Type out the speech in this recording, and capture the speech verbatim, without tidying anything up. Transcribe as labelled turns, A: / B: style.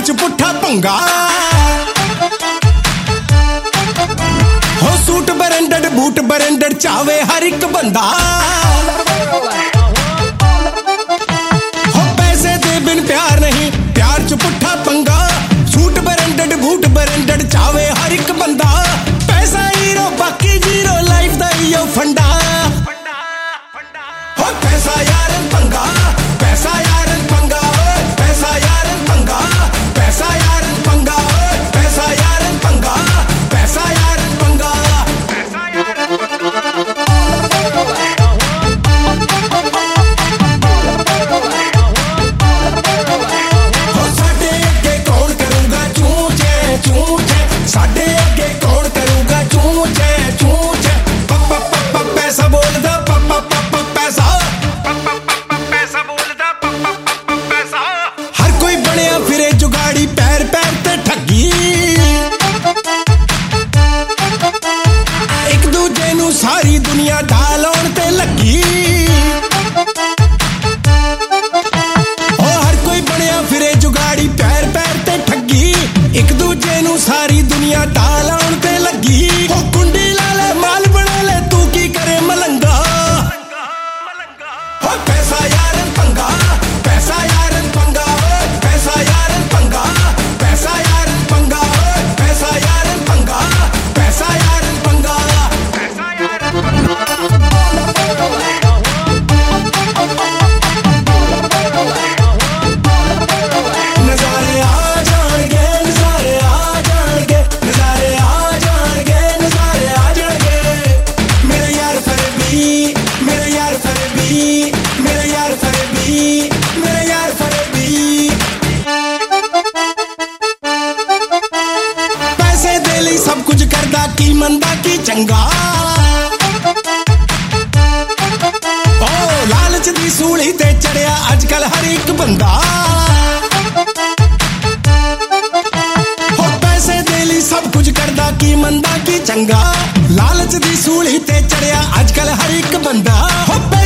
A: च पुट्ठा पंगा हो सूट ब्रांडेड बूट ब्रांडेड चावे हर एक बंदा हो पैसे दे बिन प्यार नहीं प्यार च पुट्ठा पंगा सूट ब्रांडेड बूट ब्रांडेड चावे हर एक बंदा पैसा हीरो बाकी जीरो लाइफ दा इयो फंडा हो पैसा यार पंगा पैसा यार पंगा पैसा यार पंगा पैसा यार पंगा पैसा यार पंगा पैसा यार पंगा पैसा यार हो साडे अगे कौन करूगा चूचे चूचे साडे अगे कौन करूगा चूचे चूचे पप्पा पप्पा पैसा बोलदा पप्पा पप्पा पैसा पैसा बोलदा पप्पा पप्पा पैसा हर कोई बनिया फिरे जुगाड़ी पैर पैर ते ठगी एक दूजे नू सारी दुनिया ढालोण ते लगी ओ हर कोई बनिया फिरे जुगाड़ी पैर पैर ते ठगी एक दूजे नू सारी दुनिया ढालोण ते लगी ओ कुंडी ला ले माल बना ले तू की करे मलंगा हो पैसा यार पंगा पैसा यार पंगा पैसा यार पंगा पैसा यार पंगा पैसा यार पंगा पैसा यार पंगा पैसा यार नजारे आ जाएंगे नजारे आ जाएंगे नजारे आ जाएंगे नजारे आ जाएंगे मेरे यार फरेबी मेरे यार फरेबी मेरे यार फरेबी मेरे यार फरेबी पैसे दे ਲਈ सब कुछ करदा की मंदा की चंगा ओ लालच दी सूली ते चढ़िया अजकल हर एक बंदा हो पैसे दे ਲਈ सब कुछ करदा की मंदा की चंगा लालच दी सूली ते चढ़िया अजकल हर एक बंदा हो